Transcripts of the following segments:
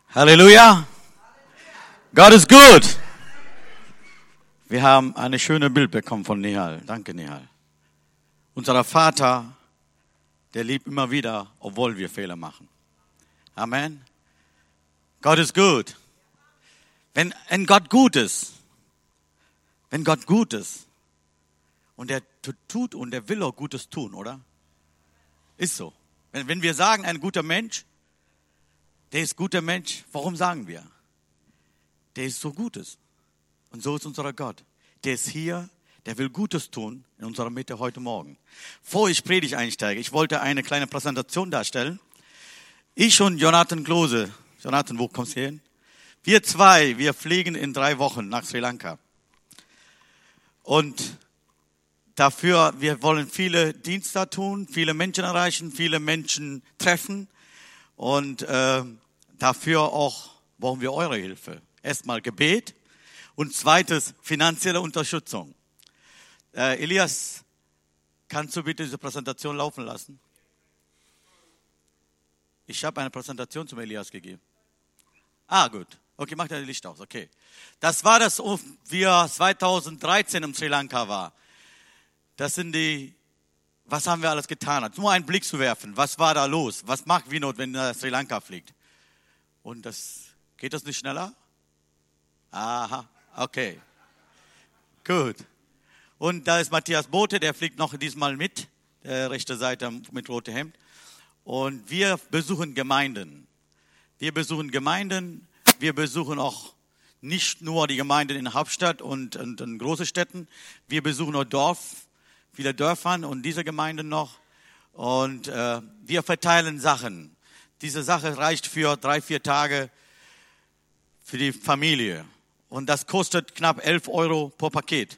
Halleluja. Gott ist gut. Wir haben eine schöne Bild bekommen von Nihal. Danke, Nihal. Unser Vater, der liebt immer wieder, obwohl wir Fehler machen. Amen. Gott ist gut. Wenn Gott gut ist, wenn Gott gut ist und er tut und er will auch Gutes tun, oder? Ist so. Wenn wir sagen, ein guter Mensch, der ist guter Mensch, warum sagen wir? Der ist so Gutes. Und so ist unser Gott. Der ist hier, der will Gutes tun in unserer Mitte heute Morgen. Bevor ich Predigt einsteige, ich wollte eine kleine Präsentation darstellen. Ich und Jonathan Klose. Jonathan, wo kommst du hin? Wir zwei, wir fliegen in 3 Wochen nach Sri Lanka. Und dafür, wir wollen viele Dienste tun, viele Menschen erreichen, viele Menschen treffen. Und dafür auch brauchen wir eure Hilfe. Erstmal Gebet und zweites finanzielle Unterstützung. Elias, kannst du bitte diese Präsentation laufen lassen? Ich habe eine Präsentation zum Elias gegeben. Gut. Okay, mach dein Licht aus. Okay. Das war das, wo wir 2013 in Sri Lanka waren. Das sind was haben wir alles getan? Nur einen Blick zu werfen. Was war da los? Was macht Vinod, wenn er nach Sri Lanka fliegt? Und geht das nicht schneller? Aha, okay. Gut. Und da ist Matthias Bote, der fliegt noch diesmal mit, der rechte Seite mit rotem Hemd. Und wir besuchen Gemeinden. Wir besuchen auch nicht nur die Gemeinden in der Hauptstadt und in großen Städten. Wir besuchen auch viele Dörfern und diese Gemeinden noch. Und wir verteilen Sachen. Diese Sache reicht für 3-4 Tage für die Familie. Und das kostet knapp 11 € pro Paket.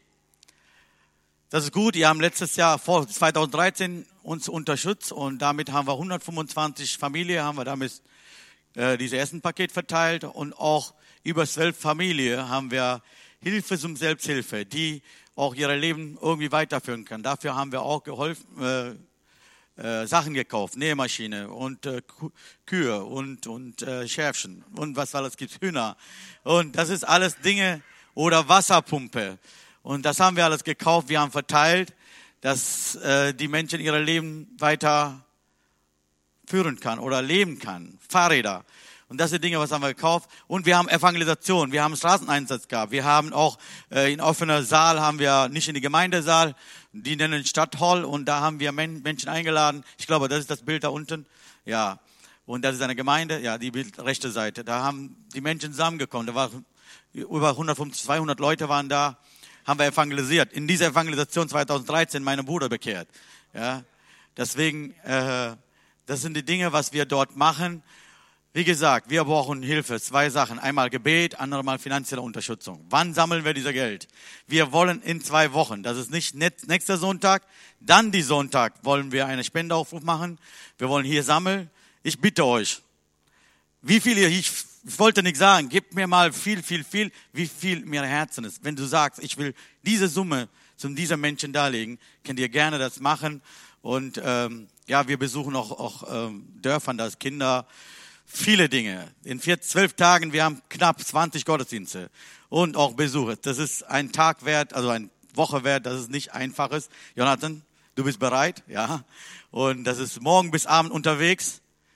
Das ist gut. Wir haben letztes Jahr, vor 2013, uns unterstützt. Und damit haben wir 125 Familien, haben wir damit dieses Essenpaket verteilt. Und auch über 12 Familien haben wir Hilfe zum Selbsthilfe, die auch ihr Leben irgendwie weiterführen kann. Dafür haben wir auch geholfen, Sachen gekauft, Nähmaschine und Kühe und Schäfchen und was alles gibt, Hühner. Und das ist alles Dinge oder Wasserpumpe. Und das haben wir alles gekauft, wir haben verteilt, dass die Menschen ihr Leben weiter führen kann oder leben kann. Fahrräder. Und das sind Dinge, was haben wir gekauft. Und wir haben Evangelisation, wir haben Straßeneinsatz gehabt. Wir haben auch in offener Saal, haben wir nicht in die Gemeindesaal, die nennen Stadthall. Und da haben wir Menschen eingeladen. Ich glaube, das ist das Bild da unten. Ja. Und das ist eine Gemeinde, ja, die rechte Seite. Da haben die Menschen zusammengekommen. Da waren über 150, 200 Leute waren da. Haben wir evangelisiert. In dieser Evangelisation 2013 meinen Bruder bekehrt. Ja. Deswegen, das sind die Dinge, was wir dort machen. Wie gesagt, wir brauchen Hilfe. 2 Sachen. Einmal Gebet, andere Mal finanzielle Unterstützung. Wann sammeln wir dieses Geld? Wir wollen in 2 Wochen. Das ist nicht nächster Sonntag. Dann die Sonntag wollen wir einen Spendeaufruf machen. Wir wollen hier sammeln. Ich bitte euch, wie viel ich wollte nicht sagen, gebt mir mal viel, wie viel mir Herzen ist. Wenn du sagst, ich will diese Summe zu diesen Menschen darlegen, könnt ihr gerne das machen. Und wir besuchen auch Dörfern, da ist Kinder. Viele Dinge. In 12 Tagen, wir haben knapp 20 Gottesdienste und auch Besuche. Das ist ein Tag wert, also eine Woche wert, das ist nicht einfaches. Jonathan, du bist bereit? Ja. Und das ist morgen bis Abend unterwegs.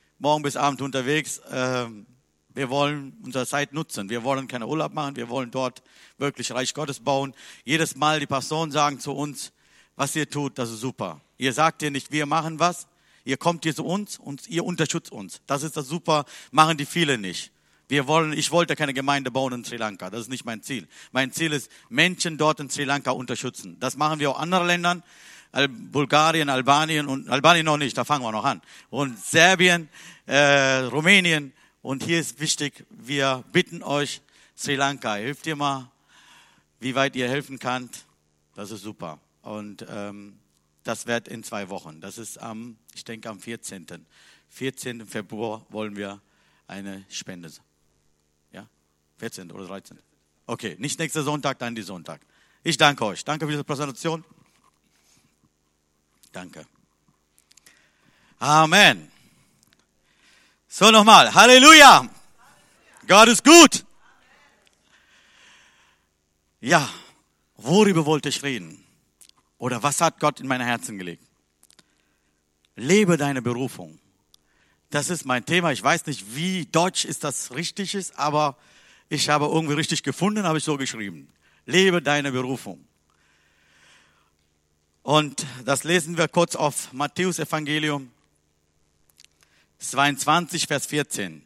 Wir wollen unsere Zeit nutzen. Wir wollen keinen Urlaub machen. Wir wollen dort wirklich Reich Gottes bauen. Jedes Mal die Pastoren sagen zu uns, was ihr tut, das ist super. Ihr sagt ihr nicht, wir machen was. Ihr kommt hier zu uns und ihr unterstützt uns. Das ist das super, machen die viele nicht. Ich wollte keine Gemeinde bauen in Sri Lanka. Das ist nicht mein Ziel. Mein Ziel ist, Menschen dort in Sri Lanka unterstützen. Das machen wir auch in anderen Ländern. Bulgarien, Albanien noch nicht, da fangen wir noch an. Und Serbien, Rumänien. Und hier ist wichtig, wir bitten euch, Sri Lanka, hilft ihr mal, wie weit ihr helfen könnt. Das ist super. Und das wird in 2 Wochen. Das ist am 14. 14. Februar wollen wir eine Spende. Ja? 14. oder 13. Okay, nicht nächster Sonntag, dann die Sonntag. Ich danke euch. Danke für diese Präsentation. Danke. Amen. So nochmal. Halleluja. Gott ist gut. Ja, worüber wollte ich reden? Oder was hat Gott in mein Herzen gelegt? Lebe deine Berufung. Das ist mein Thema. Ich weiß nicht, wie deutsch ist das richtig ist, aber ich habe irgendwie richtig gefunden, habe ich so geschrieben. Lebe deine Berufung. Und das lesen wir kurz auf Matthäus Evangelium 22, Vers 14.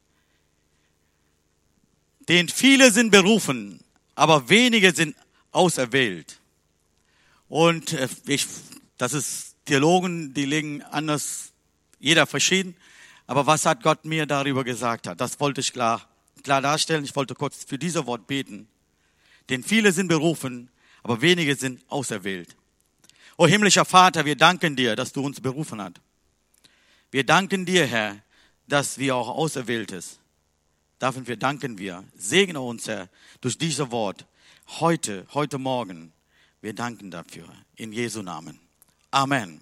Denn viele sind berufen, aber wenige sind auserwählt. Und das ist Theologen, die legen anders, jeder verschieden. Aber was hat Gott mir darüber gesagt hat, das wollte ich klar darstellen. Ich wollte kurz für dieses Wort beten. Denn viele sind berufen, aber wenige sind auserwählt. O himmlischer Vater, wir danken dir, dass du uns berufen hast. Wir danken dir, Herr, dass wir auch auserwählt sind. Dafür danken wir. Segne uns, Herr, durch dieses Wort heute Morgen. Wir danken dafür. In Jesu Namen. Amen.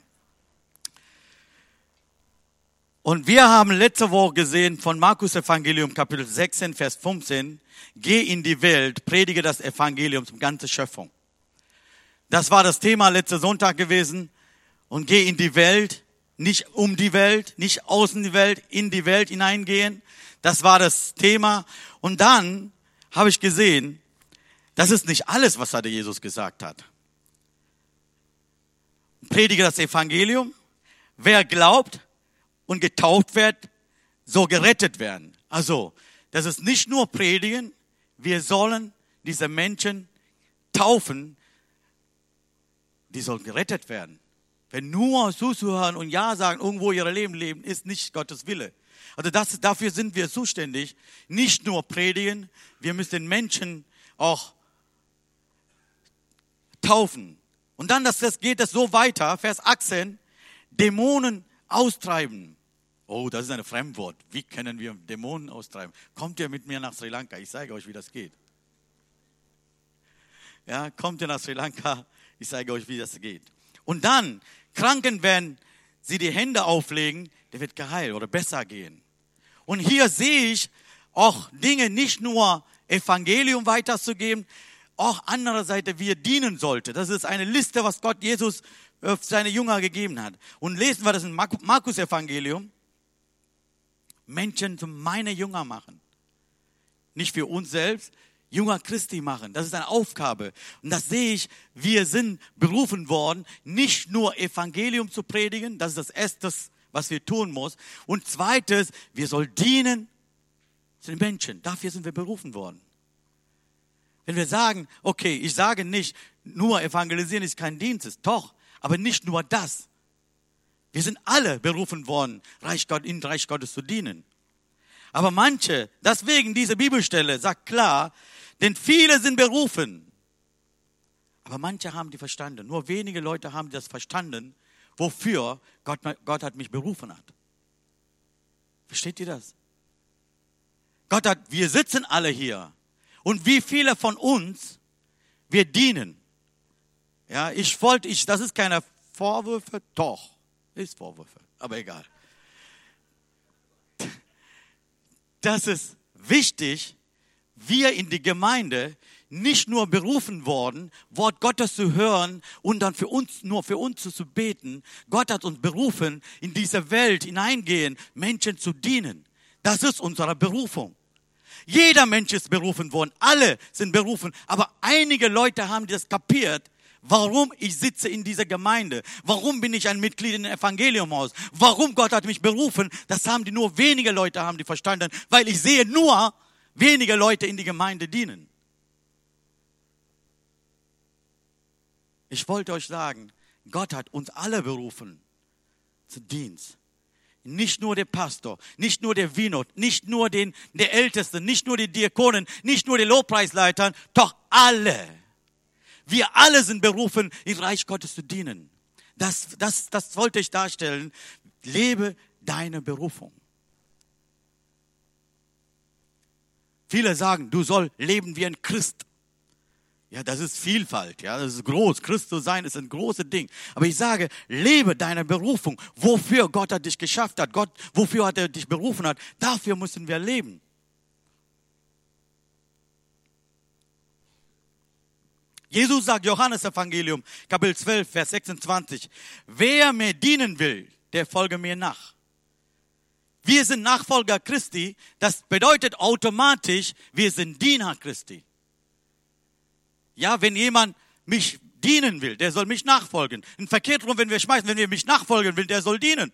Und wir haben letzte Woche gesehen von Markus Evangelium Kapitel 16, Vers 15. Geh in die Welt, predige das Evangelium zum ganzen Schöpfung. Das war das Thema letzten Sonntag gewesen. Und geh in die Welt, nicht um die Welt, nicht außen die Welt, in die Welt hineingehen. Das war das Thema. Und dann habe ich gesehen, das ist nicht alles, was der Jesus gesagt hat. Predige das Evangelium. Wer glaubt und getauft wird, soll gerettet werden. Also, das ist nicht nur predigen. Wir sollen diese Menschen taufen. Die sollen gerettet werden. Wenn nur zuzuhören und Ja sagen, irgendwo ihr Leben leben, ist nicht Gottes Wille. Also dafür sind wir zuständig. Nicht nur predigen, wir müssen den Menschen auch taufen. Und dann geht es so weiter, Vers 18, Dämonen austreiben. Oh, das ist ein Fremdwort. Wie können wir Dämonen austreiben? Kommt ihr mit mir nach Sri Lanka? Ich zeige euch, wie das geht. Ja, kommt ihr nach Sri Lanka? Ich zeige euch, wie das geht. Und dann, Kranken, wenn sie die Hände auflegen, der wird geheilt oder besser gehen. Und hier sehe ich auch Dinge, nicht nur Evangelium weiterzugeben, auch andererseits, wie er dienen sollte. Das ist eine Liste, was Gott Jesus seine Jünger gegeben hat. Und lesen wir das in Markus Evangelium. Menschen zu meine Jünger machen. Nicht für uns selbst, Jünger Christi machen. Das ist eine Aufgabe. Und das sehe ich, wir sind berufen worden, nicht nur Evangelium zu predigen. Das ist das Erste, was wir tun müssen. Und zweites, wir sollen dienen den Menschen. Dafür sind wir berufen worden. Wenn wir sagen, okay, ich sage nicht, nur evangelisieren ist kein Dienst. Doch, aber nicht nur das. Wir sind alle berufen worden, in Reich Gottes zu dienen. Aber manche, deswegen diese Bibelstelle sagt klar, denn viele sind berufen. Aber manche haben die verstanden. Nur wenige Leute haben das verstanden, wofür Gott hat mich berufen hat. Versteht ihr das? Wir sitzen alle hier. Und wie viele von uns, wir dienen. Ja, das ist keine Vorwürfe, doch, ist Vorwürfe, aber egal. Das ist wichtig, wir in die Gemeinde nicht nur berufen worden, Wort Gottes zu hören und dann nur für uns zu beten. Gott hat uns berufen, in diese Welt hineingehen, Menschen zu dienen. Das ist unsere Berufung. Jeder Mensch ist berufen worden, alle sind berufen, aber einige Leute haben das kapiert, warum ich sitze in dieser Gemeinde, warum bin ich ein Mitglied im Evangeliumhaus, warum Gott hat mich berufen, das haben nur wenige Leute haben die verstanden, weil ich sehe nur wenige Leute in die Gemeinde dienen. Ich wollte euch sagen, Gott hat uns alle berufen zum Dienst. Nicht nur der Pastor, nicht nur der Winot, nicht nur der Älteste, nicht nur die Diakonen, nicht nur die Lobpreisleiter, doch alle. Wir alle sind berufen, im Reich Gottes zu dienen. Das wollte ich darstellen. Lebe deine Berufung. Viele sagen, du sollst leben wie ein Christ. Ja, das ist Vielfalt, ja, das ist groß. Christ zu sein ist ein großes Ding. Aber ich sage, lebe deine Berufung. Wofür Gott hat dich geschafft hat, wofür hat er dich berufen hat, dafür müssen wir leben. Jesus sagt, Johannes Evangelium, Kapitel 12, Vers 26, wer mir dienen will, der folge mir nach. Wir sind Nachfolger Christi, das bedeutet automatisch, wir sind Diener Christi. Ja, wenn jemand mich dienen will, der soll mich nachfolgen. Ein verkehrt rum, wenn wir mich nachfolgen will, der soll dienen.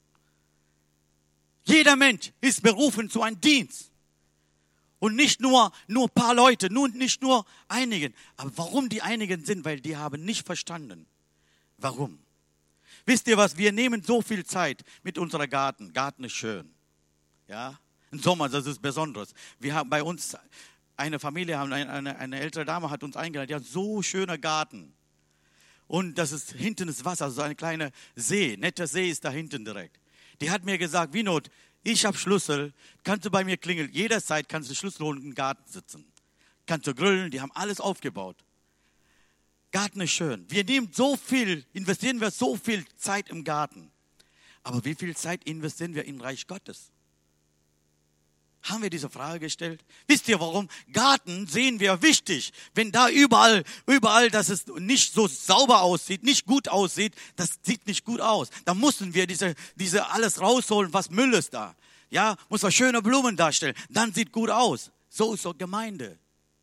Jeder Mensch ist berufen zu einem Dienst. Und nicht nur ein paar Leute, nicht nur einigen. Aber warum die einigen sind? Weil die haben nicht verstanden. Warum? Wisst ihr was? Wir nehmen so viel Zeit mit unserem Garten. Garten ist schön. Ja? Im Sommer, das ist Besonderes. Wir haben bei uns eine Familie, eine ältere Dame hat uns eingeladen. Die hat so schöner Garten. Und das ist hinten das Wasser, so eine kleine See. Netter See ist da hinten direkt. Die hat mir gesagt, Winod, ich habe Schlüssel, kannst du bei mir klingeln. Jederzeit kannst du Schlüssel holen und im Garten sitzen. Kannst du grillen, die haben alles aufgebaut. Garten ist schön. Investieren wir so viel Zeit im Garten. Aber wie viel Zeit investieren wir im Reich Gottes? Haben wir diese Frage gestellt? Wisst ihr warum? Garten sehen wir wichtig. Wenn da überall, dass es nicht so sauber aussieht, nicht gut aussieht, das sieht nicht gut aus. Da müssen wir diese alles rausholen, was Müll ist da. Ja, muss man schöne Blumen darstellen. Dann sieht gut aus. So ist doch Gemeinde.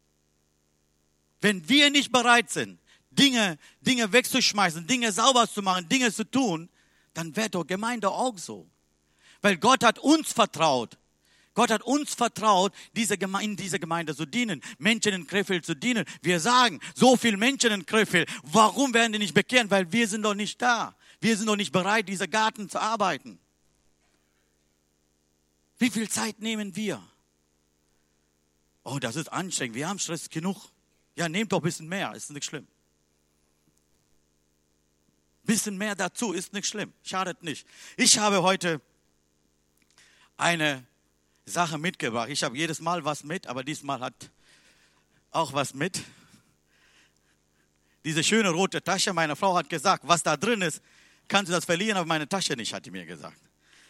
Wenn wir nicht bereit sind, Dinge wegzuschmeißen, Dinge sauber zu machen, Dinge zu tun, dann wird doch Gemeinde auch so. Weil Gott hat uns vertraut. Gott hat uns vertraut, in dieser Gemeinde zu dienen, Menschen in Krefeld zu dienen. Wir sagen, so viele Menschen in Krefeld, warum werden die nicht bekehren? Weil wir sind doch nicht da. Wir sind doch nicht bereit, dieser Garten zu arbeiten. Wie viel Zeit nehmen wir? Oh, das ist anstrengend, wir haben Stress genug. Ja, nehmt doch ein bisschen mehr, ist nicht schlimm. Ein bisschen mehr dazu ist nicht schlimm, schadet nicht. Ich habe heute eine Sache mitgebracht. Ich habe jedes Mal was mit, aber diesmal hat auch was mit. Diese schöne rote Tasche, meine Frau hat gesagt, was da drin ist, kannst du das verlieren, aber meine Tasche nicht, hat die mir gesagt.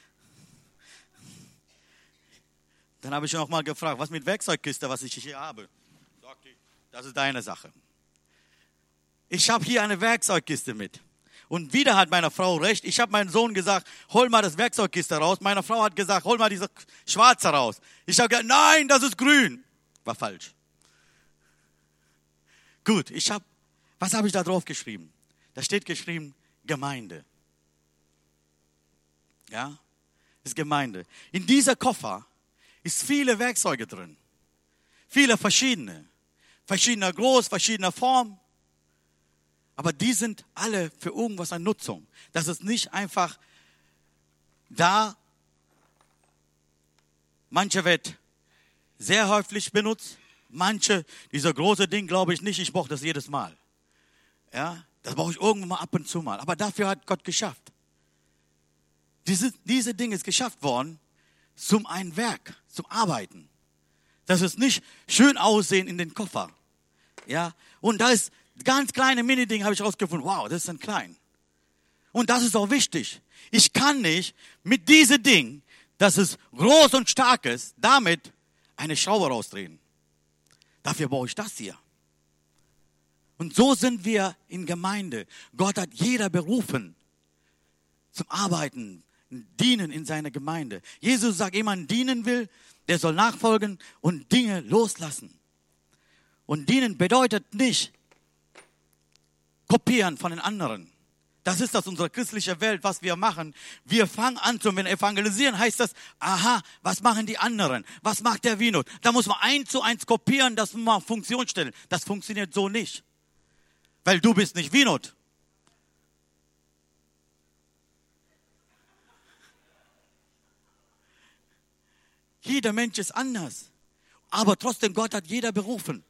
Dann habe ich noch mal gefragt, was mit Werkzeugkiste, was ich hier habe. Sagt die, das ist deine Sache. Ich habe hier eine Werkzeugkiste mit. Und wieder hat meine Frau recht. Ich habe meinem Sohn gesagt, hol mal das Werkzeugkiste raus. Meine Frau hat gesagt, hol mal diese schwarze raus. Ich habe gesagt, nein, das ist grün. War falsch. Gut, was habe ich da drauf geschrieben? Da steht geschrieben, Gemeinde. Ja, ist Gemeinde. In dieser Koffer ist viele Werkzeuge drin. Viele verschiedene. Verschiedener Groß, verschiedener Form. Aber die sind alle für irgendwas eine Nutzung. Das ist nicht einfach da. Manche wird sehr häufig benutzt. Manche, dieser große Ding, glaube ich nicht. Ich brauche das jedes Mal. Ja, das brauche ich irgendwann mal ab und zu mal. Aber dafür hat Gott geschafft. Diese Ding ist geschafft worden zum ein Werk, zum Arbeiten. Das ist nicht schön aussehen in den Koffer. Ja, und da ist ganz kleine Mini-Ding, habe ich rausgefunden. Wow, das ist ein klein. Und das ist auch wichtig. Ich kann nicht mit diesem Ding, das ist groß und stark ist, damit eine Schraube rausdrehen. Dafür brauche ich das hier. Und so sind wir in Gemeinde. Gott hat jeder berufen zum Arbeiten, dienen in seiner Gemeinde. Jesus sagt, jemand dienen will, der soll nachfolgen und Dinge loslassen. Und dienen bedeutet nicht kopieren von den anderen. Das ist das unsere christliche Welt, was wir machen. Wir fangen an, wenn wir evangelisieren, heißt das, aha, was machen die anderen? Was macht der Winod? Da muss man 1:1 kopieren, das muss man Funktion stellen. Das funktioniert so nicht. Weil du bist nicht Winod. Jeder Mensch ist anders. Aber trotzdem, Gott hat jeder berufen.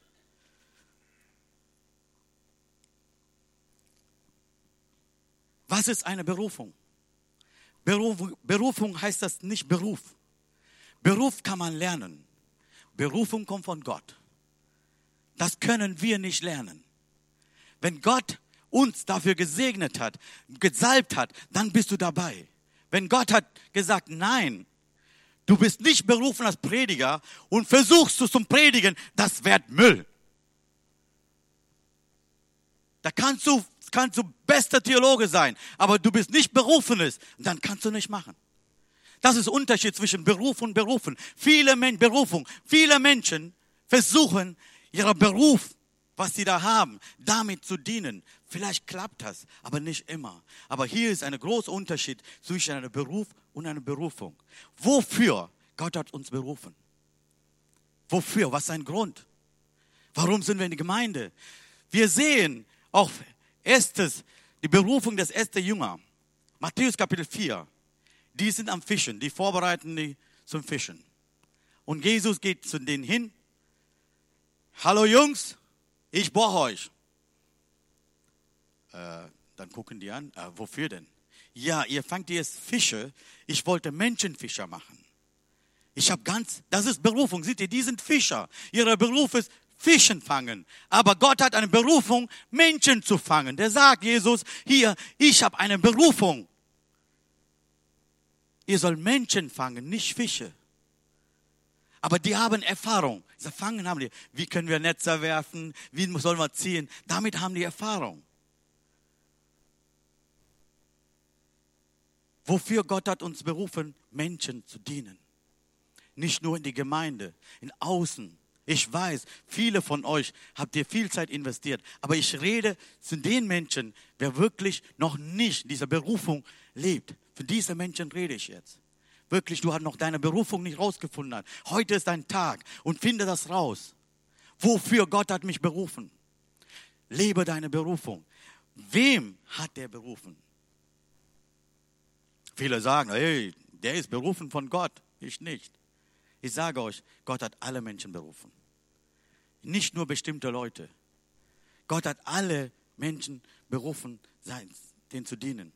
Was ist eine Berufung? Berufung heißt das nicht Beruf. Beruf kann man lernen. Berufung kommt von Gott. Das können wir nicht lernen. Wenn Gott uns dafür gesegnet hat, gesalbt hat, dann bist du dabei. Wenn Gott hat gesagt, nein, du bist nicht berufen als Prediger und versuchst du zum Predigen, das wird Müll. Da kannst du bester Theologe sein, aber du bist nicht Berufenes, dann kannst du nicht machen. Das ist der Unterschied zwischen Beruf und Berufen. Viele Menschen versuchen, ihren Beruf, was sie da haben, damit zu dienen. Vielleicht klappt das, aber nicht immer. Aber hier ist ein großer Unterschied zwischen einem Beruf und einer Berufung. Wofür Gott hat uns berufen? Wofür? Was ist ein Grund? Warum sind wir in der Gemeinde? Wir sehen auch die Berufung des ersten Jünger. Matthäus Kapitel 4. Die sind am Fischen, die vorbereiten die zum Fischen. Und Jesus geht zu denen hin. Hallo Jungs, ich brauche euch. Dann gucken die an, wofür denn? Ja, ihr fangt jetzt Fische, ich wollte Menschenfischer machen. Das ist Berufung, seht ihr, die sind Fischer. Ihr Beruf ist Fischen fangen. Aber Gott hat eine Berufung, Menschen zu fangen. Der sagt Jesus, hier, ich habe eine Berufung. Ihr sollt Menschen fangen, nicht Fische. Aber die haben Erfahrung. Sie fangen haben die. Wie können wir Netze werfen? Wie sollen wir ziehen? Damit haben die Erfahrung. Wofür Gott hat uns berufen, Menschen zu dienen. Nicht nur in die Gemeinde, in Außen. Ich weiß, viele von euch habt ihr viel Zeit investiert. Aber ich rede zu den Menschen, wer wirklich noch nicht diese Berufung lebt. Für diese Menschen rede ich jetzt. Wirklich, du hast noch deine Berufung nicht rausgefunden. Heute ist dein Tag und finde das raus. Wofür Gott hat mich berufen? Lebe deine Berufung. Wem hat der berufen? Viele sagen, hey, der ist berufen von Gott. Ich nicht. Ich sage euch, Gott hat alle Menschen berufen. Nicht nur bestimmte Leute. Gott hat alle Menschen berufen, denen zu dienen.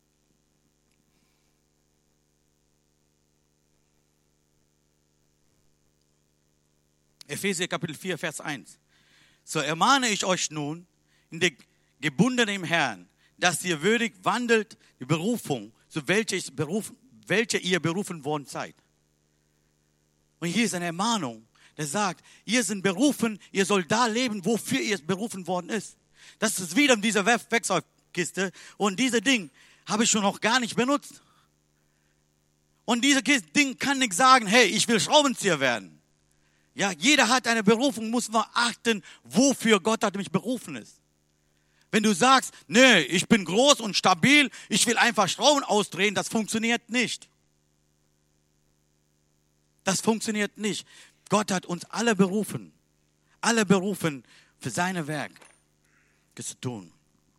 Epheser Kapitel 4, Vers 1. So ermahne ich euch nun, in der Gebundenen im Herrn, dass ihr würdig wandelt, die Berufung, zu welche ihr berufen worden seid. Und hier ist eine Ermahnung, der sagt, ihr seid berufen, ihr sollt da leben, wofür ihr berufen worden ist. Das ist wieder in dieser Werkzeugkiste und dieses Ding habe ich schon noch gar nicht benutzt. Und dieses Ding kann nicht sagen, hey, ich will Schraubenzieher werden. Ja, jeder hat eine Berufung, muss man achten, wofür Gott hat mich berufen ist. Wenn du sagst, nee, ich bin groß und stabil, ich will einfach Schrauben ausdrehen, das funktioniert nicht. Das funktioniert nicht. Gott hat uns alle berufen für seine Werk zu tun.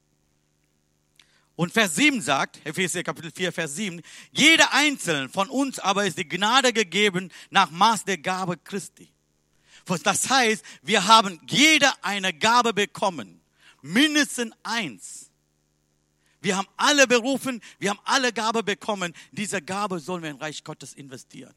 Und Vers 7 sagt, Epheser Kapitel 4, Vers 7, jeder Einzelne von uns aber ist die Gnade gegeben nach Maß der Gabe Christi. Das heißt, wir haben jeder eine Gabe bekommen. Mindestens eins. Wir haben alle berufen, wir haben alle Gabe bekommen. Diese Gabe sollen wir in Reich Gottes investieren.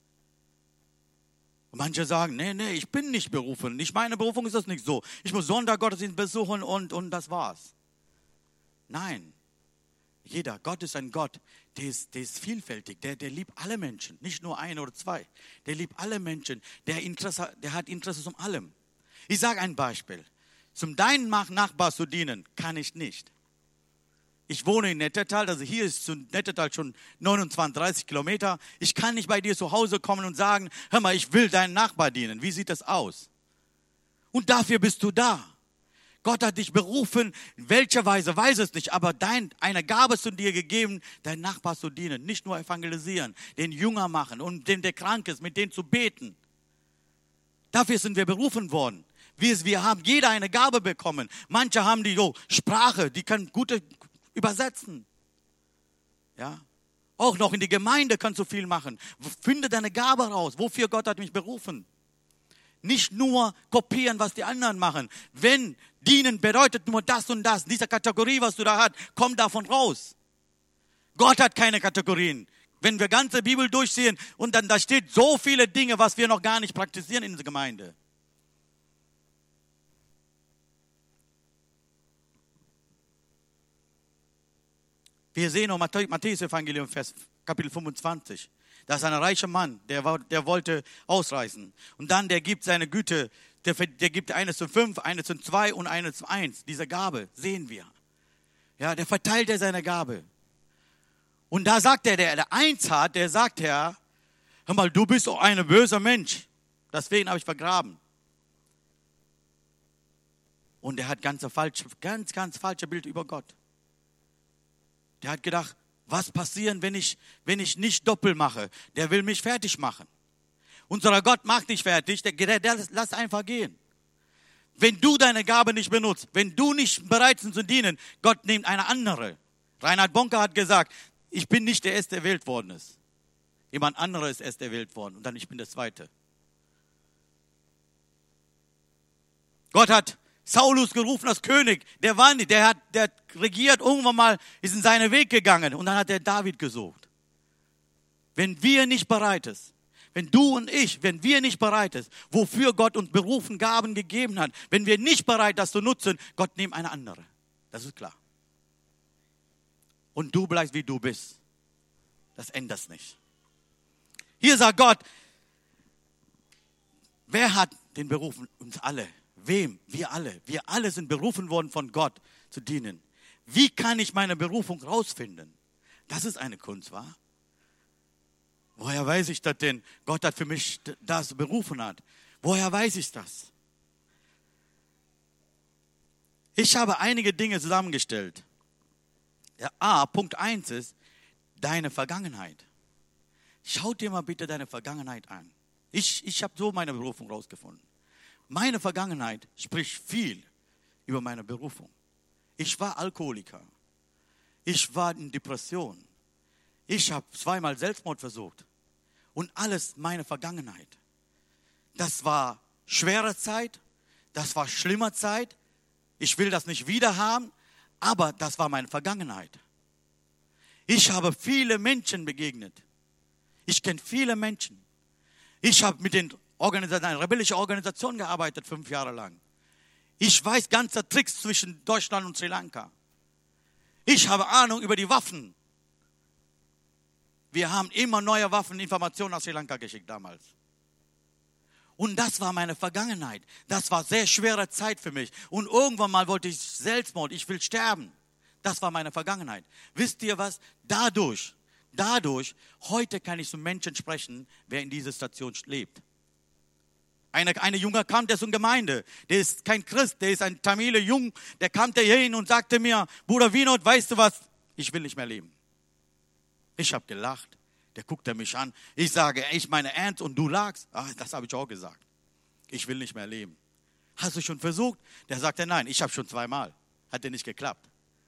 Und manche sagen, nee, ich bin nicht berufen. Meine Berufung ist das nicht so. Ich muss Sonntaggottesdienst besuchen und das war's. Nein. Gott ist ein Gott, der ist vielfältig, der liebt alle Menschen, nicht nur ein oder zwei. Der liebt alle Menschen, der hat Interesse um allem. Ich sage ein Beispiel. Zum deinen Nachbar zu dienen, kann ich nicht. Ich wohne in Nettetal, also hier ist zu Nettetal schon 29, 30 Kilometer. Ich kann nicht bei dir zu Hause kommen und sagen, hör mal, ich will deinen Nachbar dienen. Wie sieht das aus? Und dafür bist du da. Gott hat dich berufen, in welcher Weise, weiß es nicht, aber eine Gabe ist zu dir gegeben, deinen Nachbar zu dienen. Nicht nur evangelisieren, den Jünger machen und den, der krank ist, mit denen zu beten. Dafür sind wir berufen worden. Wir haben jeder eine Gabe bekommen. Manche haben die Sprache, die können gut übersetzen. Ja. Auch noch in die Gemeinde kannst du viel machen. Finde deine Gabe raus. Wofür Gott hat mich berufen? Nicht nur kopieren, was die anderen machen. Wenn dienen bedeutet nur das und das, diese Kategorie, was du da hast, komm davon raus. Gott hat keine Kategorien. Wenn wir ganze Bibel durchsehen und dann da steht so viele Dinge, was wir noch gar nicht praktizieren in der Gemeinde. Wir sehen auch Matthäus Evangelium, Kapitel 25. Da ist ein reicher Mann, der wollte ausreisen. Und dann, der gibt seine Güte der gibt eine zu 5, eine zu 2 und eine zu 1. Diese Gabe sehen wir. Ja, der verteilt seine Gabe. Und da sagt der 1 hat, der sagt, Herr, hör mal, du bist auch ein böser Mensch. Deswegen habe ich vergraben. Und er hat ganz falsche Bild über Gott. Der hat gedacht, was passiert, wenn ich nicht doppelt mache? Der will mich fertig machen. Unser Gott macht dich fertig, der lass einfach gehen. Wenn du deine Gabe nicht benutzt, wenn du nicht bereit bist zu dienen, Gott nimmt eine andere. Reinhard Bonke hat gesagt, ich bin nicht der Erste, der erwählt worden ist. Jemand anderes ist erst erwählt worden und dann ich bin der Zweite. Gott hat Saulus gerufen als König. Der war nicht, der hat regiert, irgendwann mal ist in seinen Weg gegangen und dann hat er David gesucht. Wenn wir nicht bereit sind, wenn du und ich, wenn wir nicht bereit sind, wofür Gott uns berufen, Gaben gegeben hat, wenn wir nicht bereit das zu nutzen, Gott nimmt eine andere. Das ist klar. Und du bleibst, wie du bist. Das ändert es nicht. Hier sagt Gott, wer hat den berufen? Uns alle. Wem? Wir alle. Wir alle sind berufen worden von Gott zu dienen. Wie kann ich meine Berufung rausfinden? Das ist eine Kunst, wahr? Woher weiß ich das denn? Gott hat für mich das berufen hat. Woher weiß ich das? Ich habe einige Dinge zusammengestellt. Ja, Punkt 1 ist deine Vergangenheit. Schau dir mal bitte deine Vergangenheit an. Ich habe so meine Berufung rausgefunden. Meine Vergangenheit spricht viel über meine Berufung. Ich war Alkoholiker. Ich war in Depression. Ich habe 2-mal Selbstmord versucht. Und alles meine Vergangenheit. Das war schwere Zeit. Das war schlimme Zeit. Ich will das nicht wieder haben. Aber das war meine Vergangenheit. Ich habe viele Menschen begegnet. Ich kenne viele Menschen. Ich habe mit einer rebellischen Organisation gearbeitet, 5 Jahre lang. Ich weiß ganze Tricks zwischen Deutschland und Sri Lanka. Ich habe Ahnung über die Waffen. Wir haben immer neue Waffeninformationen aus Sri Lanka geschickt damals. Und das war meine Vergangenheit. Das war sehr schwere Zeit für mich. Und irgendwann mal wollte ich Selbstmord, ich will sterben. Das war meine Vergangenheit. Wisst ihr was? Dadurch, heute kann ich zu Menschen sprechen, wer in dieser Station lebt. Eine Junge kam, der ist in Gemeinde. Der ist kein Christ, der ist ein Tamile Jung. Der kam hierhin und sagte mir, Bruder Vinod, weißt du was? Ich will nicht mehr leben. Ich habe gelacht. Der guckte mich an. Ich sage, ich meine ernst und du lagst. Das habe ich auch gesagt. Ich will nicht mehr leben. Hast du schon versucht? Der sagte, nein, ich habe schon 2-mal. Hat dir nicht geklappt.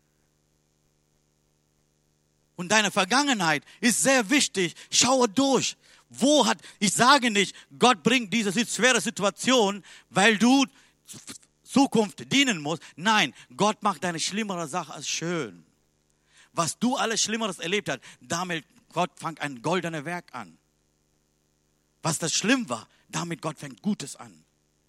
Und deine Vergangenheit ist sehr wichtig. Schaue durch. Ich sage nicht, Gott bringt diese schwere Situation, weil du Zukunft dienen musst. Nein, Gott macht deine schlimmere Sache als schön. Was du alles Schlimmeres erlebt hast, damit Gott fängt ein goldenes Werk an. Was das schlimm war, damit Gott fängt Gutes an.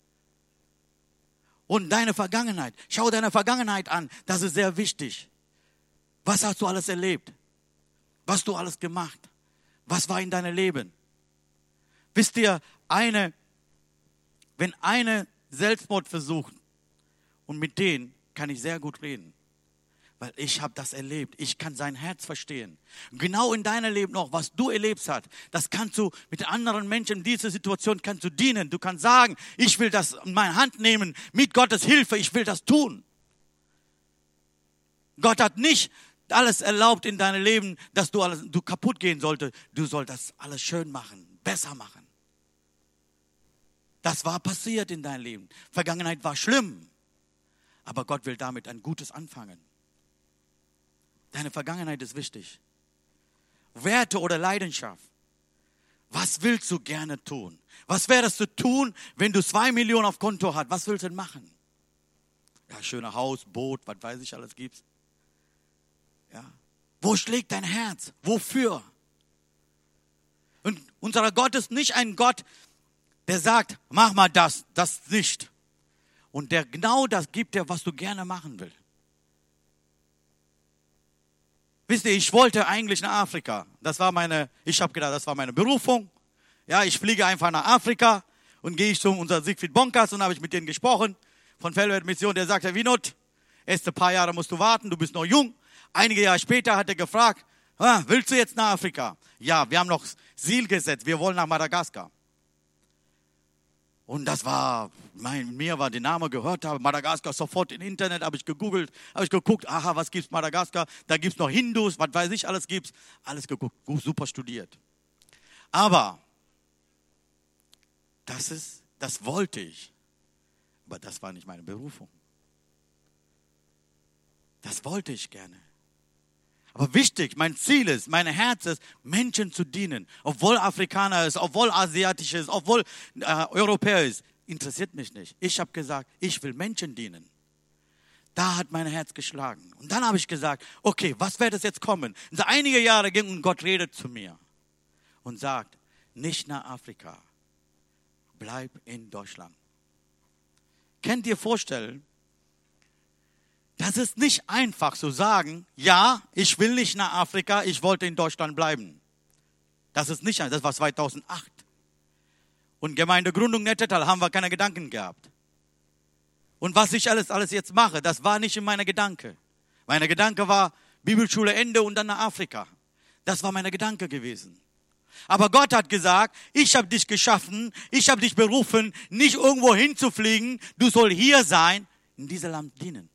Und deine Vergangenheit, schau deine Vergangenheit an, das ist sehr wichtig. Was hast du alles erlebt? Was hast du alles gemacht? Was war in deinem Leben? Wisst ihr, wenn eine Selbstmord versucht, und mit denen kann ich sehr gut reden, weil ich habe das erlebt. Ich kann sein Herz verstehen. Genau in deinem Leben noch, was du erlebt hast, das kannst du mit anderen Menschen in dieser Situation kannst du dienen. Du kannst sagen, ich will das in meine Hand nehmen, mit Gottes Hilfe, ich will das tun. Gott hat nicht alles erlaubt in deinem Leben, dass du kaputt gehen solltest. Du sollst das alles schön machen, besser machen. Das war passiert in deinem Leben. Vergangenheit war schlimm, aber Gott will damit ein Gutes anfangen. Deine Vergangenheit ist wichtig. Werte oder Leidenschaft. Was willst du gerne tun? Was wärst du tun, wenn du 2 Millionen auf Konto hast? Was willst du denn machen? Ja, schöner Haus, Boot, was weiß ich alles gibt's. Ja. Wo schlägt dein Herz? Wofür? Und unser Gott ist nicht ein Gott, der sagt, mach mal das nicht. Und der genau das gibt dir, was du gerne machen willst. Wisst ihr, ich wollte eigentlich nach Afrika. Ich habe gedacht, das war meine Berufung. Ja, ich fliege einfach nach Afrika Und gehe ich zu unser Siegfried Bonkers und habe ich mit denen gesprochen von Fellwert Mission. Der sagte, Winot, erst ein paar Jahre musst du warten, du bist noch jung. Einige Jahre später hat er gefragt, willst du jetzt nach Afrika? Ja, wir haben noch Ziel gesetzt, wir wollen nach Madagaskar. Und das war, mir war der Name gehört habe, Madagaskar, sofort im Internet, habe ich gegoogelt, habe ich geguckt, aha, was gibt's Madagaskar? Da gibt's noch Hindus, was weiß ich, alles gibt's. Alles geguckt, super studiert. Aber, das wollte ich. Aber das war nicht meine Berufung. Das wollte ich gerne. Aber wichtig, mein Ziel ist, mein Herz ist, Menschen zu dienen. Obwohl Afrikaner ist, obwohl Asiatisch ist, obwohl Europäer ist. Interessiert mich nicht. Ich habe gesagt, ich will Menschen dienen. Da hat mein Herz geschlagen. Und dann habe ich gesagt, okay, was wird es jetzt kommen? Und so einige Jahre ging und Gott redet zu mir und sagt, nicht nach Afrika, bleib in Deutschland. Könnt ihr vorstellen, das ist nicht einfach zu sagen, ja, ich will nicht nach Afrika, ich wollte in Deutschland bleiben. Das ist nicht, das war 2008. Und Gemeindegründung Nettetal haben wir keine Gedanken gehabt. Und was ich alles jetzt mache, das war nicht in meiner Gedanke. Meine Gedanke war, Bibelschule Ende und dann nach Afrika. Das war meine Gedanke gewesen. Aber Gott hat gesagt, ich habe dich geschaffen, ich habe dich berufen, nicht irgendwo hinzufliegen, du sollst hier sein, in diesem Land dienen.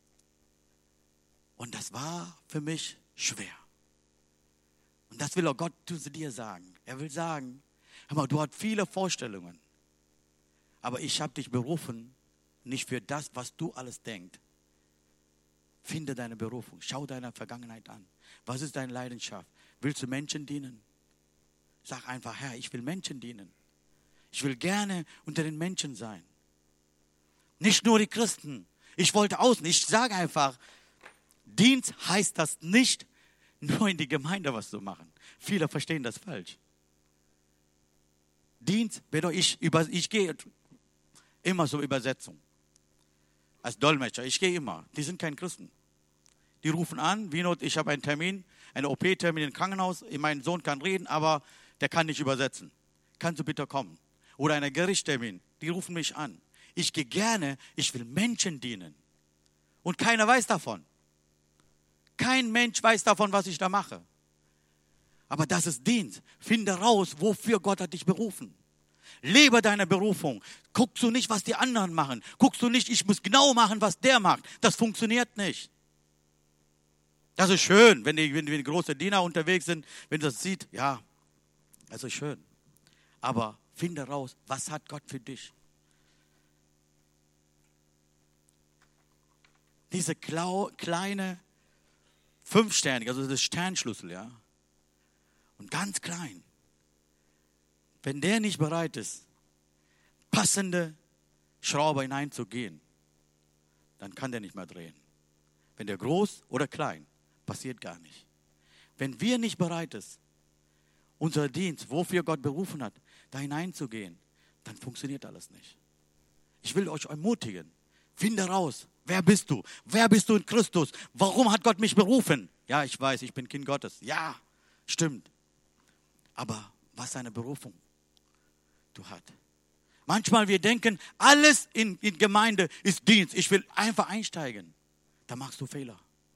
Und das war für mich schwer. Und das will auch Gott zu dir sagen. Er will sagen, hör mal, du hast viele Vorstellungen. Aber ich habe dich berufen, nicht für das, was du alles denkst. Finde deine Berufung. Schau deine Vergangenheit an. Was ist deine Leidenschaft? Willst du Menschen dienen? Sag einfach, Herr, ich will Menschen dienen. Ich will gerne unter den Menschen sein. Nicht nur die Christen. Ich wollte außen. Ich sage einfach, Dienst heißt das nicht, nur in die Gemeinde was zu machen. Viele verstehen das falsch. Dienst bedeutet, ich gehe immer zur Übersetzung. Als Dolmetscher, ich gehe immer. Die sind kein Christen. Die rufen an, Winot, ich habe einen Termin, einen OP-Termin im Krankenhaus. Mein Sohn kann reden, aber der kann nicht übersetzen. Kannst du bitte kommen? Oder einen Gerichtstermin. Die rufen mich an. Ich gehe gerne, ich will Menschen dienen. Und keiner weiß davon. Kein Mensch weiß davon, was ich da mache. Aber das ist Dienst. Finde raus, wofür Gott hat dich berufen. Lebe deine Berufung. Guckst du nicht, was die anderen machen. Guckst du nicht, ich muss genau machen, was der macht. Das funktioniert nicht. Das ist schön, wenn die großen Diener unterwegs sind, wenn du das siehst, ja, das ist schön. Aber finde raus, was hat Gott für dich? Diese kleine 5-sternige, also das Sternschlüssel, ja. Und ganz klein. Wenn der nicht bereit ist, passende Schraube hineinzugehen, dann kann der nicht mehr drehen. Wenn der groß oder klein, passiert gar nicht. Wenn wir nicht bereit sind, unser Dienst, wofür Gott berufen hat, da hineinzugehen, dann funktioniert alles nicht. Ich will euch ermutigen, finde raus, wer bist du? Wer bist du in Christus? Warum hat Gott mich berufen? Ja, ich weiß, ich bin Kind Gottes. Ja, stimmt. Aber was ist deine Berufung? Du hast. Manchmal wir denken, alles in Gemeinde ist Dienst. Ich will einfach einsteigen. Da machst du Fehler.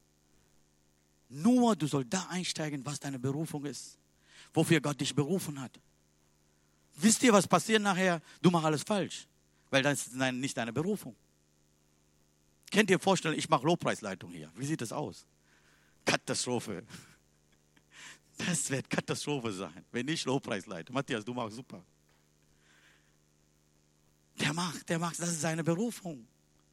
Nur du sollst da einsteigen, was deine Berufung ist. Wofür Gott dich berufen hat. Wisst ihr, was passiert nachher? Du machst alles falsch. Weil das ist nicht deine Berufung. Könnt ihr vorstellen, ich mache Lobpreisleitung hier. Wie sieht das aus? Katastrophe. Das wird Katastrophe sein, wenn ich Lobpreisleite. Matthias, du machst super. Der macht, das ist seine Berufung.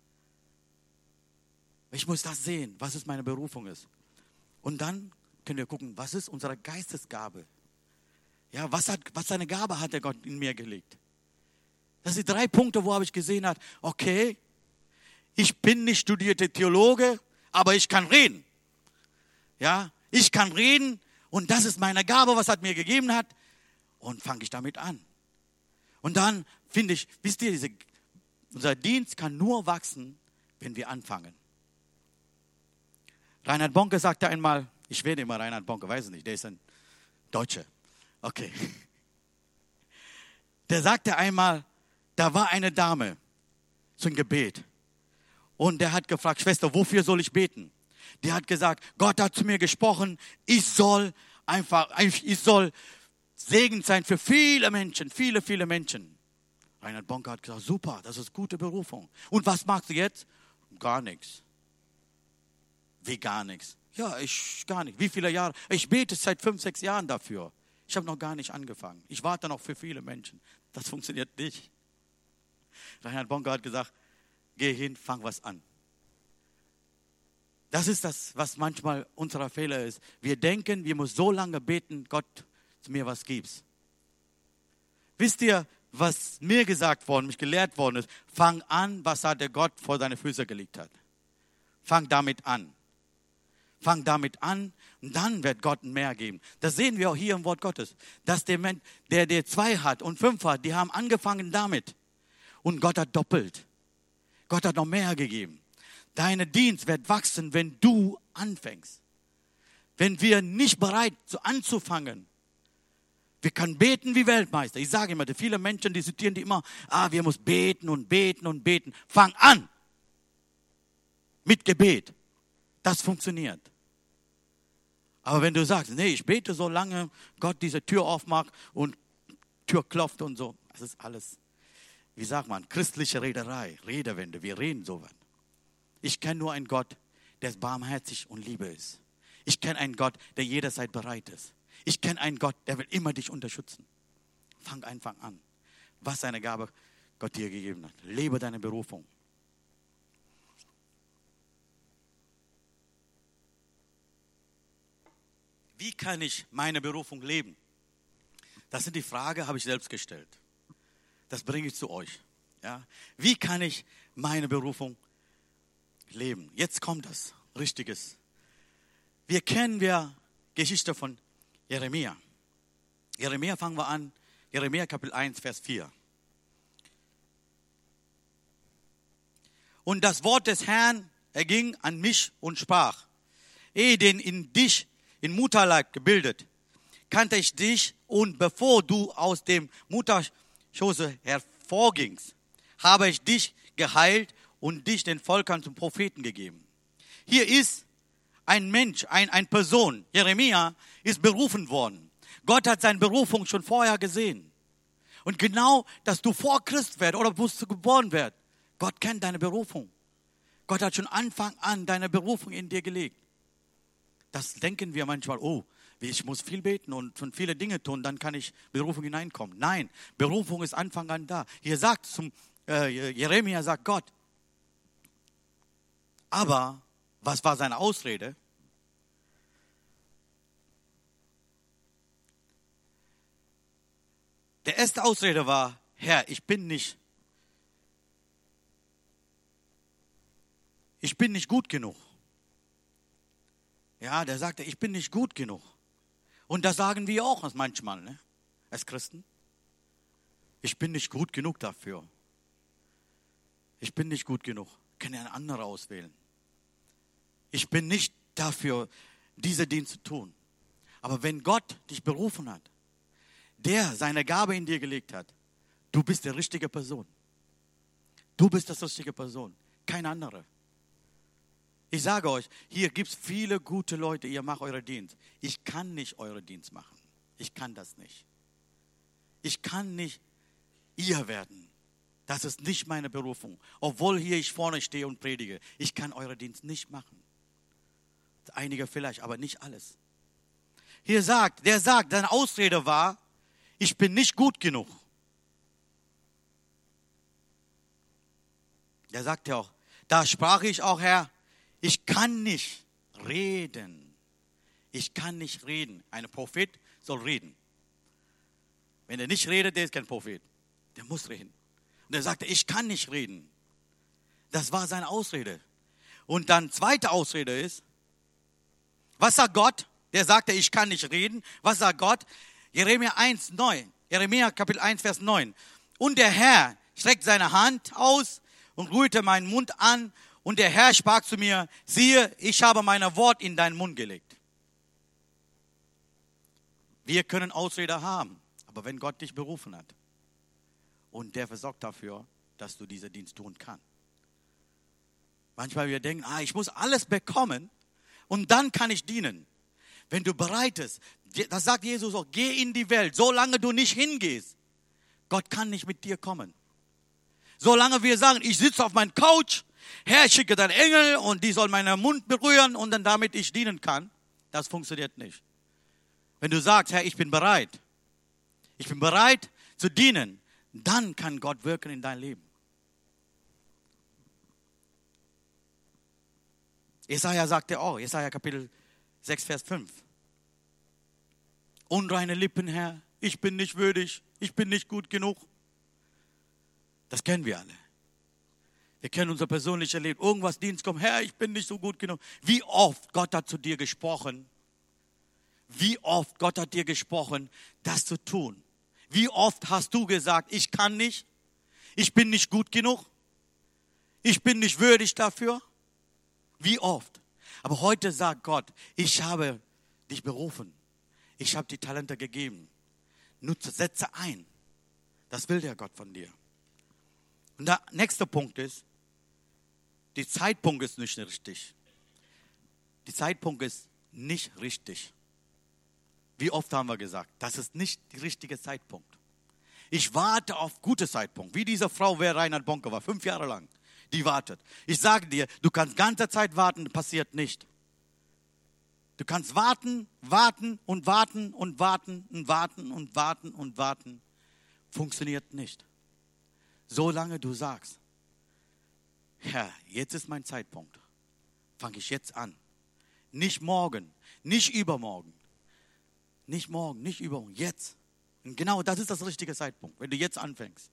Ich muss das sehen, was es meine Berufung ist. Und dann können wir gucken, was ist unsere Geistesgabe? Ja, was für eine Gabe hat der Gott in mir gelegt? Das sind 3 Punkte, wo habe ich gesehen habe, okay, ich bin nicht studierter Theologe, aber ich kann reden. Ja, ich kann reden und das ist meine Gabe, was er mir gegeben hat. Und fange ich damit an. Und dann finde ich, wisst ihr, unser Dienst kann nur wachsen, wenn wir anfangen. Reinhard Bonke sagte einmal, ich werde immer Reinhard Bonke, weiß ich nicht, der ist ein Deutscher. Okay. Der sagte einmal, Da war eine Dame zum Gebet. Und der hat gefragt, Schwester, wofür soll ich beten? Die hat gesagt, Gott hat zu mir gesprochen, ich soll Segen sein für viele Menschen, viele Menschen. Reinhard Bonke hat gesagt, super, das ist gute Berufung. Und was machst du jetzt? Gar nichts. Wie gar nichts? Ja, gar nicht. Wie viele Jahre? Ich bete seit 5, 6 Jahren dafür. Ich habe noch gar nicht angefangen. Ich warte noch für viele Menschen. Das funktioniert nicht. Reinhard Bonke hat gesagt, geh hin, fang was an. Das ist das, was manchmal unser Fehler ist. Wir denken, wir müssen so lange beten, Gott, zu mir was gibst. Wisst ihr, was mir gesagt worden, mich gelehrt worden ist? Fang an, was hat der Gott vor deine Füße gelegt hat. Fang damit an. Fang damit an und dann wird Gott mehr geben. Das sehen wir auch hier im Wort Gottes. Dass der Mensch, der 2 hat und 5 hat, die haben angefangen damit. Und Gott hat doppelt. Gott hat noch mehr gegeben. Dein Dienst wird wachsen, wenn du anfängst. Wenn wir nicht bereit sind anzufangen. Wir können beten wie Weltmeister. Ich sage immer, viele Menschen, die zitieren die immer, wir müssen beten und beten und beten. Fang an mit Gebet. Das funktioniert. Aber wenn du sagst, nee, ich bete so lange, Gott diese Tür aufmacht und Tür klopft und so, das ist alles, wie sagt man, christliche Rederei, Redewende, wir reden so was. Ich kenne nur einen Gott, der barmherzig und Liebe ist. Ich kenne einen Gott, der jederzeit bereit ist. Ich kenne einen Gott, der will immer dich unterstützen. Fang einfach an, was seine Gabe Gott dir gegeben hat. Lebe deine Berufung. Wie kann ich meine Berufung leben? Das ist die Frage, habe ich selbst gestellt. Das bringe ich zu euch. Ja? Wie kann ich meine Berufung leben? Jetzt kommt das Richtiges. Wir kennen Geschichte von Jeremia. Jeremia fangen wir an. Jeremia Kapitel 1, Vers 4. Und das Wort des Herrn erging an mich und sprach, ehe denn in dich in Mutterleib gebildet, kannte ich dich und bevor du aus dem Mutterschoße hervorgingst, habe ich dich geheilt und dich den Völkern zum Propheten gegeben. Hier ist ein Mensch, eine Person, Jeremia, ist berufen worden. Gott hat seine Berufung schon vorher gesehen. Und genau, dass du vor Christ wirst oder bist du geboren wirst, Gott kennt deine Berufung. Gott hat schon Anfang an deine Berufung in dir gelegt. Das denken wir manchmal, ich muss viel beten und schon viele Dinge tun, dann kann ich Berufung hineinkommen. Nein, Berufung ist Anfang an da. Hier sagt Jeremia sagt Gott. Aber was war seine Ausrede? Der erste Ausrede war, Herr, ich bin nicht gut genug. Ja, der sagte, ich bin nicht gut genug. Und das sagen wir auch manchmal, ne? Als Christen. Ich bin nicht gut genug dafür. Ich bin nicht gut genug. Kann ja eine andere auswählen. Ich bin nicht dafür, diese Dienste zu tun. Aber wenn Gott dich berufen hat, der seine Gabe in dir gelegt hat, du bist die richtige Person. Du bist die richtige Person, keine andere. Ich sage euch, hier gibt es viele gute Leute, ihr macht euren Dienst. Ich kann nicht euren Dienst machen. Ich kann das nicht. Ich kann nicht ihr werden. Das ist nicht meine Berufung. Obwohl hier ich vorne stehe und predige. Ich kann euren Dienst nicht machen. Einige vielleicht, aber nicht alles. Der sagt, seine Ausrede war, ich bin nicht gut genug. Der sagt ja auch, da sprach ich auch, Herr, ich kann nicht reden. Ich kann nicht reden. Ein Prophet soll reden. Wenn er nicht redet, der ist kein Prophet. Der muss reden. Und er sagte, ich kann nicht reden. Das war seine Ausrede. Und dann zweite Ausrede ist, was sagt Gott? Der sagte, ich kann nicht reden. Was sagt Gott? Jeremia 1,9. Jeremia Kapitel 1, Vers 9. Und der Herr streckt seine Hand aus und rührte meinen Mund an. Und der Herr sprach zu mir, siehe, ich habe mein Wort in deinen Mund gelegt. Wir können Ausrede haben, aber wenn Gott dich berufen hat und der versorgt dafür, dass du diesen Dienst tun kannst. Manchmal wir denken, ich muss alles bekommen und dann kann ich dienen. Wenn du bereit bist, das sagt Jesus auch, geh in die Welt, solange du nicht hingehst. Gott kann nicht mit dir kommen. Solange wir sagen, ich sitze auf meinem Couch, Herr, schicke deinen Engel und die soll meinen Mund berühren und dann damit ich dienen kann, das funktioniert nicht. Wenn du sagst, Herr, ich bin bereit zu dienen, dann kann Gott wirken in dein Leben. Jesaja sagte auch, Jesaja Kapitel 6, Vers 5. Unreine Lippen, Herr, ich bin nicht würdig, ich bin nicht gut genug. Das kennen wir alle. Wir kennen unser persönliches Leben. Irgendwas Dienst kommt, Herr, ich bin nicht so gut genug. Wie oft Gott hat zu dir gesprochen, das zu tun. Wie oft hast du gesagt, ich kann nicht, ich bin nicht gut genug, ich bin nicht würdig dafür. Wie oft? Aber heute sagt Gott, ich habe dich berufen. Ich habe die Talente gegeben. Nutze, setze ein. Das will der Gott von dir. Und der nächste Punkt ist, der Zeitpunkt ist nicht richtig. Der Zeitpunkt ist nicht richtig. Wie oft haben wir gesagt, das ist nicht der richtige Zeitpunkt. Ich warte auf gute Zeitpunkt. Wie diese Frau, wer Reinhard Bonke war, 5 Jahre lang. Die wartet. Ich sage dir, du kannst ganze Zeit warten, passiert nicht. Du kannst warten. Funktioniert nicht. Solange du sagst, Herr, jetzt ist mein Zeitpunkt. Fange ich jetzt an. Nicht morgen, nicht übermorgen. Nicht morgen, nicht übermorgen, jetzt. Und genau das ist das richtige Zeitpunkt, wenn du jetzt anfängst.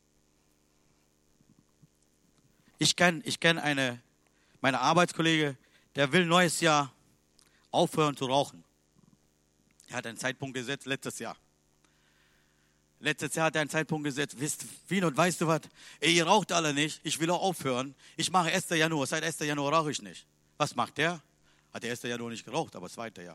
Ich kenne meine Arbeitskollege, der will neues Jahr aufhören zu rauchen. Er hat einen Zeitpunkt gesetzt, letztes Jahr. Letztes Jahr hat er einen Zeitpunkt gesetzt, weißt du was, ihr raucht alle nicht, ich will auch aufhören. Ich mache 1. Januar, seit 1. Januar rauche ich nicht. Was macht der? Hat der 1. Januar nicht geraucht, aber 2. Jahr.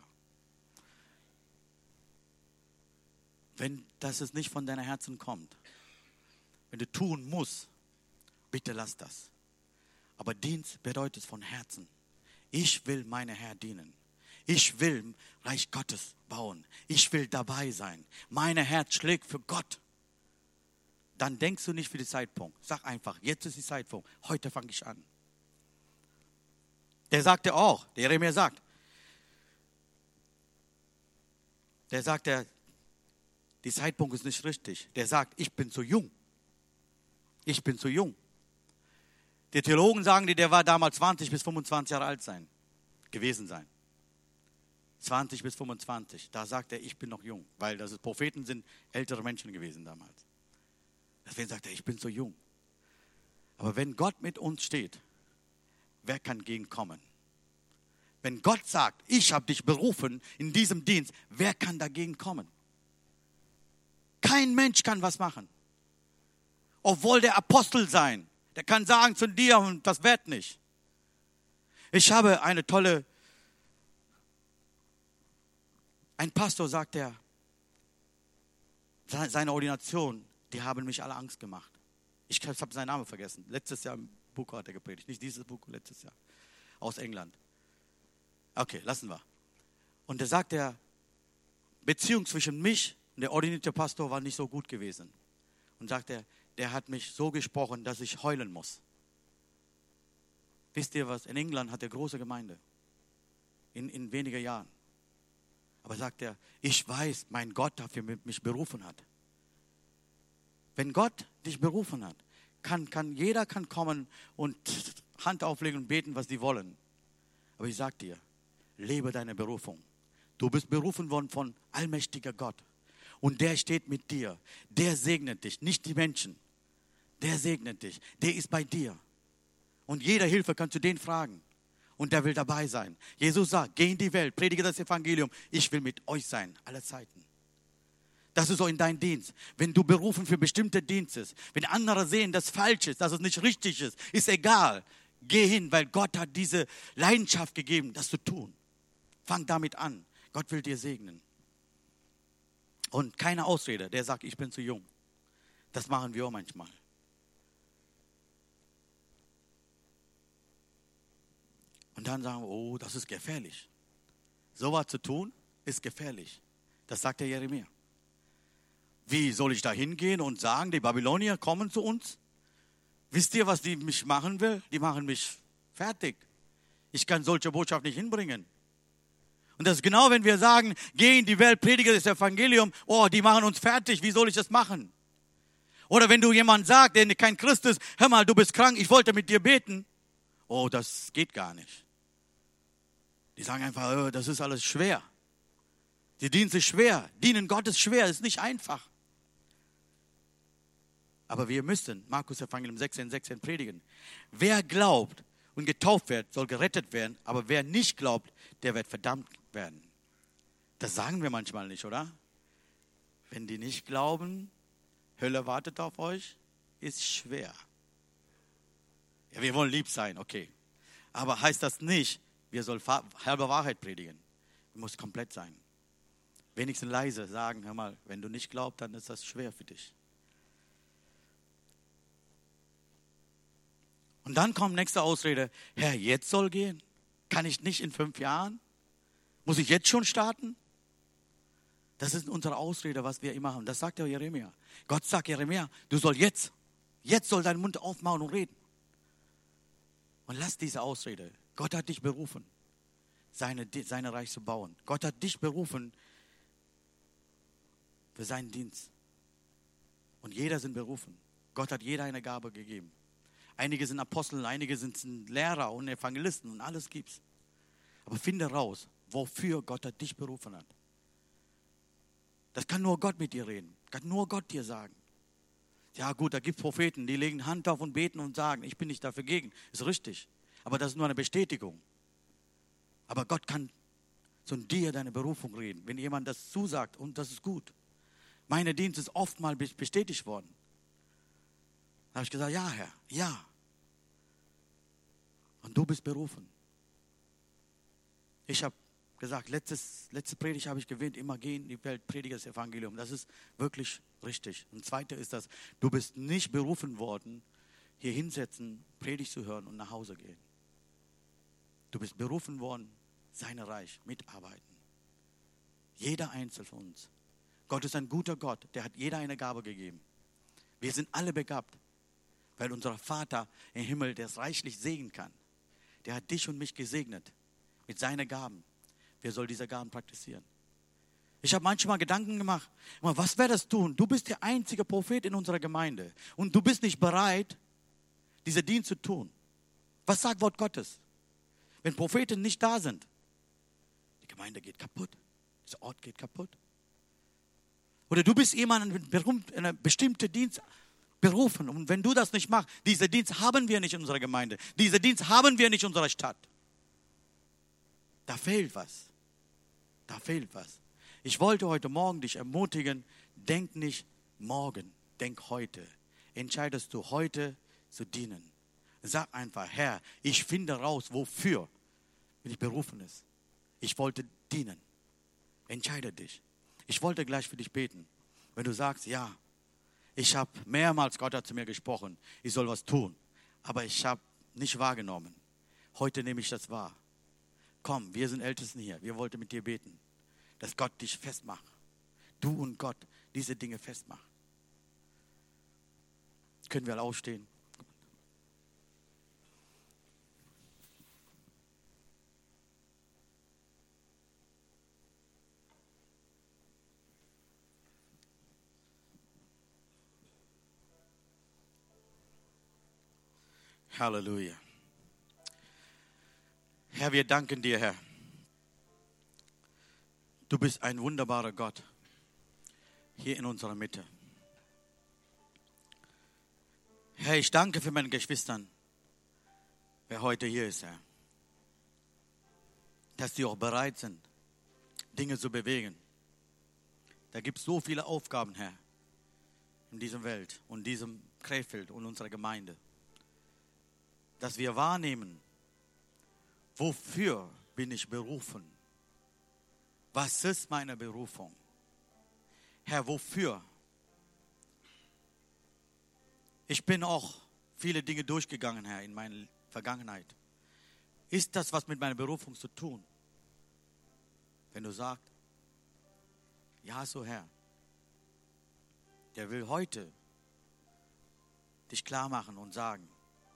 Wenn das es nicht von deinem Herzen kommt, wenn du tun musst, bitte lass das. Aber Dienst bedeutet von Herzen. Ich will meinem Herr dienen. Ich will Reich Gottes bauen. Ich will dabei sein. Mein Herz schlägt für Gott. Dann denkst du nicht für den Zeitpunkt. Sag einfach, jetzt ist der Zeitpunkt. Heute fange ich an. Der sagte auch, der Jeremia sagt, der Zeitpunkt ist nicht richtig. Der sagt, ich bin zu jung. Ich bin zu jung. Die Theologen sagen, der war damals 20 bis 25 Jahre alt gewesen sein. 20 bis 25. Da sagt er, ich bin noch jung. Weil Propheten sind ältere Menschen gewesen damals. Deswegen sagt er, ich bin so jung. Aber wenn Gott mit uns steht, wer kann gegenkommen? Wenn Gott sagt, ich habe dich berufen in diesem Dienst, wer kann dagegen kommen? Kein Mensch kann was machen. Obwohl der Apostel sein. Der kann sagen zu dir, und das wird nicht. Ich habe ein Pastor sagt seine Ordination, die haben mich alle Angst gemacht. Ich habe seinen Namen vergessen. Letztes Jahr im Buch hat er gepredigt. Nicht dieses Buch, letztes Jahr. Aus England. Okay, lassen wir. Und da sagt er, Beziehung zwischen mich und der ordinierte Pastor war nicht so gut gewesen. Und sagt er, der hat mich so gesprochen, dass ich heulen muss. Wisst ihr was? In England hat er große Gemeinde. In wenigen Jahren. Aber sagt er, ich weiß, mein Gott dafür mich berufen hat. Wenn Gott dich berufen hat, jeder kann kommen und Hand auflegen und beten, was die wollen. Aber ich sage dir, lebe deine Berufung. Du bist berufen worden von allmächtiger Gott. Und der steht mit dir. Der segnet dich, nicht die Menschen. Der segnet dich. Der ist bei dir. Und jede Hilfe kannst du den fragen. Und der will dabei sein. Jesus sagt, geh in die Welt, predige das Evangelium. Ich will mit euch sein, alle Zeiten. Das ist so in deinem Dienst. Wenn du berufen für bestimmte Dienste bist, wenn andere sehen, dass es falsch ist, dass es nicht richtig ist egal. Geh hin, weil Gott hat diese Leidenschaft gegeben, das zu tun. Fang damit an. Gott will dir segnen. Und keine Ausrede, der sagt, ich bin zu jung. Das machen wir auch manchmal. Und dann sagen wir, oh, das ist gefährlich. So was zu tun, ist gefährlich. Das sagt der Jeremia. Wie soll ich da hingehen und sagen, die Babylonier kommen zu uns? Wisst ihr, was die mich machen will? Die machen mich fertig. Ich kann solche Botschaft nicht hinbringen. Und das ist genau, wenn wir sagen, geh in die Welt, predige das Evangelium. Oh, die machen uns fertig. Wie soll ich das machen? Oder wenn du jemand sagst, der kein Christ ist, hör mal, du bist krank, ich wollte mit dir beten. Oh, das geht gar nicht. Die sagen einfach, oh, das ist alles schwer. Die Dienst ist schwer. Dienen Gott ist schwer, ist nicht einfach. Aber wir müssen Markus Evangelium 16,16 predigen. Wer glaubt und getauft wird, soll gerettet werden. Aber wer nicht glaubt, der wird verdammt werden. Das sagen wir manchmal nicht, oder? Wenn die nicht glauben, Hölle wartet auf euch, ist schwer. Ja, wir wollen lieb sein, okay. Aber heißt das nicht, wir sollen halbe Wahrheit predigen. Wir müssen komplett sein. Wenigstens leise sagen, hör mal, wenn du nicht glaubst, dann ist das schwer für dich. Und dann kommt nächste Ausrede, Herr, jetzt soll gehen? Kann ich nicht in 5 Jahren? Muss ich jetzt schon starten? Das ist unsere Ausrede, was wir immer haben. Das sagt der Jeremia. Gott sagt Jeremia, du sollst jetzt soll dein Mund aufmachen und reden. Und lass diese Ausrede. Gott hat dich berufen, seine Reich zu bauen. Gott hat dich berufen für seinen Dienst. Und jeder sind berufen. Gott hat jeder eine Gabe gegeben. Einige sind Apostel, einige sind Lehrer und Evangelisten und alles gibt's. Aber finde raus, wofür Gott hat dich berufen hat. Das kann nur Gott mit dir reden. Kann nur Gott dir sagen. Ja gut, da gibt es Propheten, die legen Hand auf und beten und sagen, ich bin nicht dafür gegen. Ist richtig. Aber das ist nur eine Bestätigung. Aber Gott kann zu dir deine Berufung reden. Wenn jemand das zusagt, und das ist gut. Meine Dienst ist oftmals bestätigt worden. Da habe ich gesagt, ja Herr, ja. Und du bist berufen. Ich habe gesagt, letzte Predigt habe ich gewählt, immer gehen in die Welt, predige das Evangelium. Das ist wirklich richtig. Und zweite ist das, du bist nicht berufen worden, hier hinsetzen, Predigt zu hören und nach Hause gehen. Du bist berufen worden, sein Reich mitarbeiten. Jeder Einzelne von uns. Gott ist ein guter Gott, der hat jeder eine Gabe gegeben. Wir sind alle begabt, weil unser Vater im Himmel, der es reichlich segnen kann, der hat dich und mich gesegnet mit seinen Gaben. Wir sollen diese Gaben praktizieren. Ich habe manchmal Gedanken gemacht, was wäre das tun? Du bist der einzige Prophet in unserer Gemeinde und du bist nicht bereit, diese Dienst zu tun. Was sagt Wort Gottes? Wenn Propheten nicht da sind, die Gemeinde geht kaputt, dieser Ort geht kaputt. Oder du bist jemand in einer bestimmten Dienst berufen und wenn du das nicht machst, diesen Dienst haben wir nicht in unserer Gemeinde, diesen Dienst haben wir nicht in unserer Stadt. Da fehlt was. Da fehlt was. Ich wollte heute Morgen dich ermutigen, denk nicht morgen, denk heute. Entscheidest du heute zu dienen. Sag einfach, Herr, ich finde raus, wofür bin ich berufen ist. Ich wollte dienen. Entscheide dich. Ich wollte gleich für dich beten. Wenn du sagst, ja, ich habe mehrmals, Gott hat zu mir gesprochen, ich soll was tun, aber ich habe nicht wahrgenommen. Heute nehme ich das wahr. Komm, wir sind Ältesten hier. Wir wollten mit dir beten, dass Gott dich festmacht. Du und Gott diese Dinge festmacht. Können wir alle aufstehen? Halleluja. Herr, wir danken dir, Herr. Du bist ein wunderbarer Gott hier in unserer Mitte. Herr, ich danke für meine Geschwistern, wer heute hier ist, Herr. Dass die auch bereit sind, Dinge zu bewegen. Da gibt es so viele Aufgaben, Herr, in dieser Welt und diesem Krefeld und unserer Gemeinde. Dass wir wahrnehmen, wofür bin ich berufen? Was ist meine Berufung? Herr, wofür? Ich bin auch viele Dinge durchgegangen, Herr, in meiner Vergangenheit. Ist das was mit meiner Berufung zu tun? Wenn du sagst, ja, so Herr, der will heute dich klar machen und sagen,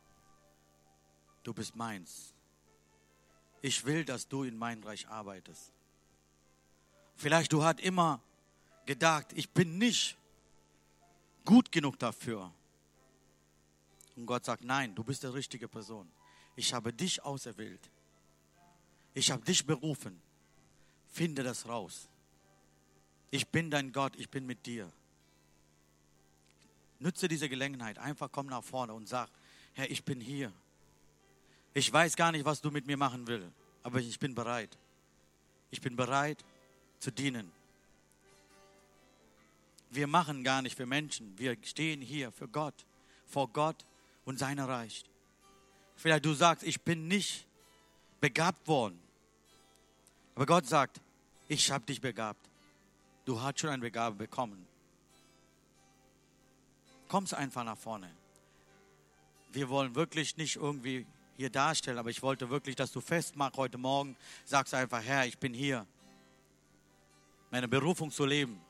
du bist meins. Ich will, dass du in meinem Reich arbeitest. Vielleicht du hast immer gedacht, ich bin nicht gut genug dafür. Und Gott sagt, nein, du bist die richtige Person. Ich habe dich auserwählt. Ich habe dich berufen. Finde das raus. Ich bin dein Gott, ich bin mit dir. Nutze diese Gelegenheit. Einfach komm nach vorne und sag, Herr, ich bin hier. Ich weiß gar nicht, was du mit mir machen willst, aber ich bin bereit. Ich bin bereit zu dienen. Wir machen gar nicht für Menschen. Wir stehen hier für Gott, vor Gott und sein Reich. Vielleicht du sagst, ich bin nicht begabt worden. Aber Gott sagt, ich habe dich begabt. Du hast schon eine Begabung bekommen. Kommst einfach nach vorne. Wir wollen wirklich nicht irgendwie hier darstellen, aber ich wollte wirklich, dass du festmachst heute Morgen, sagst einfach, Herr, ich bin hier, meine Berufung zu leben.